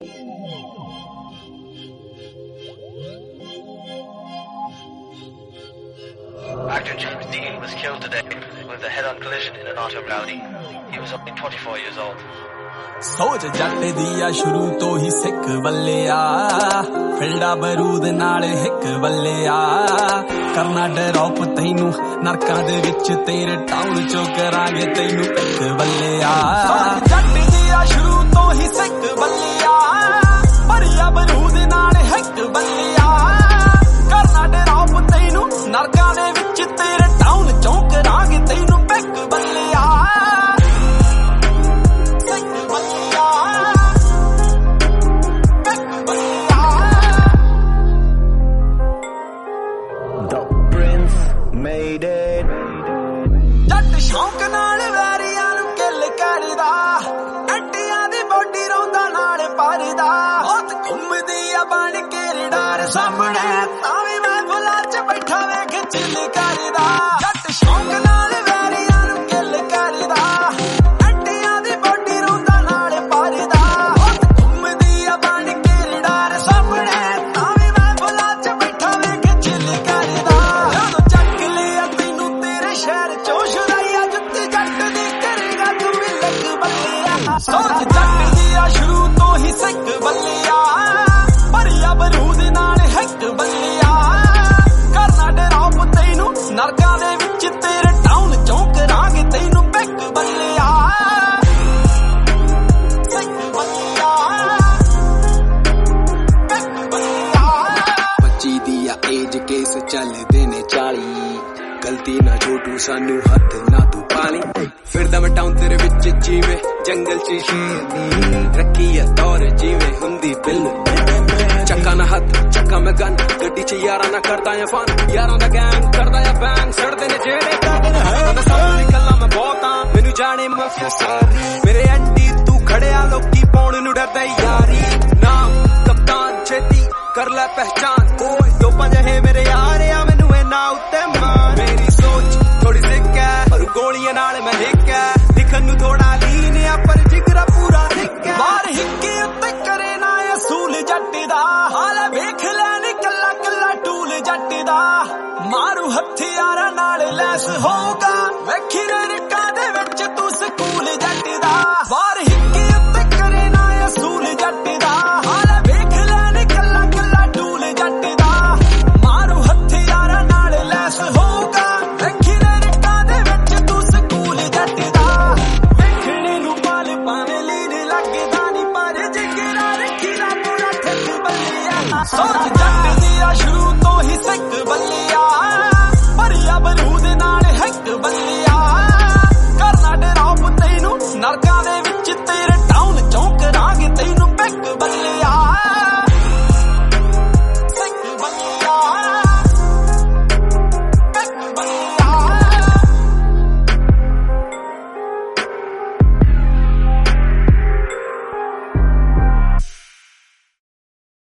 Actor James Dean was killed today with a head-on collision in an auto rowdy. He was only 24 years old. सोच जट दिया शुरू तो ही सिख बल्लिया फिल्डा बरूद नाल हिक बल्लिया करना डरॉप तैनू नरकां दे विच तेरे टाउन चो करांगे तैनू पिक बल्लिया जट दिया शुरू तो ही सिख बल्लिया भरिया बरूद नाल हिक बल्लिया करना डरॉप तैनू नरकां दे विच तेरे टाउन चो करांगे तैनू पिक बल्लिया जट शौक नाल वैरियां नू किल करदा अंटियां दी बॉडी रौंदा नाल भरदा बहुत घुमदी आ बन के रडार सामने तावी मैं भुला च बैठा वेख चिल करदा जट शौक नाल वैरियां नू किल करदा अंटियां दी बॉडी रौंदा नाल भरदा बहुत घुमदी आ बन के रडार सामने तावी मैं भुला च बैठा वेख चिल करदा ਜਦੋਂ ਚੱਕ ਲਿਆ ਤੈਨੂੰ ਤੇਰੇ ਸ਼ਹਿਰ ਚੋਂ ਸ਼ੁਰਾਈਆ ਜੁੱਤੀ ਜੱਟ ਦੀ ਕਰੇਗਾ ਤੂੰ ਵੀ ਲੱਗ ਬੱਲਿਆ ਸੋਚ ਜੱਟ ਦੀਆਂ ਸ਼ੁਰੂ ਤੋਂ ਹੀ ਸਿੱਖ ਬੱਲਿਆ ਭਰਿਆ ਬਰੂਦ ਨਾਲ ਹਿੱਕ ਬੱਲਿਆ ਕਰਨਾ ਡਰਾਪ ਤੈਨੂੰ ਨਰਕਾਂ ਦੇ ਵਿੱਚ ਤੇਰੇ ਟਾਊਨ ਚੋਂ ਕਰਾਂਗੇ ਤੈਨੂੰ ਪਿਕ ਬੱਲਿਆ ਸਿੱਖ ਬੱਲਿਆ ਪਿਕ ਬੱਲਿਆ 25 ਦੀ ਆ ਏਜ ਕੇਸ ਚੱਲਦੇ ਨੇ 40 गलती ना छोटू सानू हथ ना तू पाली फिरदा मैं टाउन तेरे विच जीवे जंगल च शेरनी रखी है दौर जीवे हुंदी बिल चक्का ना हथ चक्का मैं गन गड्डी च यारा ना करदा या फन यारां दा गैंग करदा या बैंग सड़दे ने जेड़े करदे ने है सामने कल्ला मैं बहुत हां मैनू जाने माफिया सारी मेरे एंटी तू खड़िया लोकी पौण नू डरदा यारी नाम कप्तान छेती कर ले पहचान ओए दो पंज है मेरे यार आ मैनू इना उत्ते मान मेरी सोच थोड़ी सिक है पर गोलियां नाल मैं हिक है दिखन नू थोड़ा लीन है पर जिगरा पूरा हिक है बार हिक्के उत्ते करे ना असूल जट दा हाले वेख ले नी कल्ला कल्ला टूल जट दा मारू हथियारां नाल लैस होगा वेखी रड़का दे विच तू स्कूल जट दा बार हिक्के उत्ते करे ना असूल जट दा हाले वेख ले नी कल्ला कल्ला टूल जट दा मारू हथियारां नाल लैस होगा वेखी रड़का दे विच तू स्कूल जट दा वेखणे नू पाल पावे लीन लगदा नी पर जिगरा रखी रा पूरा ठक बल्लिया सोच जट दिया शुरू तो ही सिक बल्लिया